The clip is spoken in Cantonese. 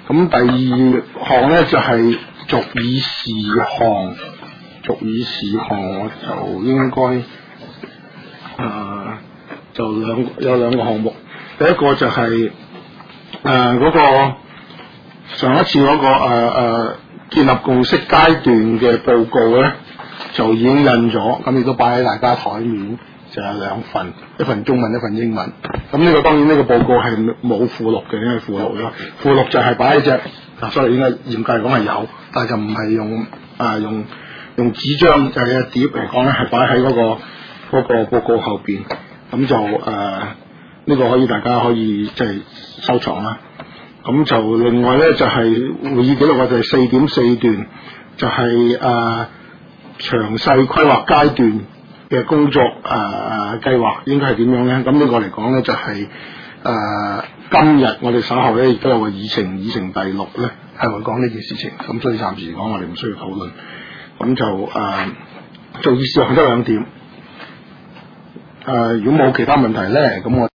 咁第二項咧就係逐議事項，逐議事項我就應該就有兩個項目，第一個就係嗰個上一次嗰個建立共識階段嘅報告咧，就已經印咗，咁亦都擺喺大家台面，就有兩份，一份中文，一份英文。咁呢個當然呢個報告係冇附錄嘅，因為附錄咗，附錄就係擺喺隻，所以應該嚴格嚟講係有，但係就唔係用紙張就係碟嚟講咧，係擺喺嗰個報告後邊。咁就呢個可以大家可以即係收藏啦。咁就另外咧就係會議記錄嘅就係4.4段，就係詳細規劃階段嘅工作計劃應該係點樣咧？咁呢個嚟講咧就係今日我哋稍後咧亦都有個議程第6咧係會講呢件事情。咁所以暫時嚟講我哋唔需要討論。咁就做議事項得2點。如果冇其他問題咧，咁我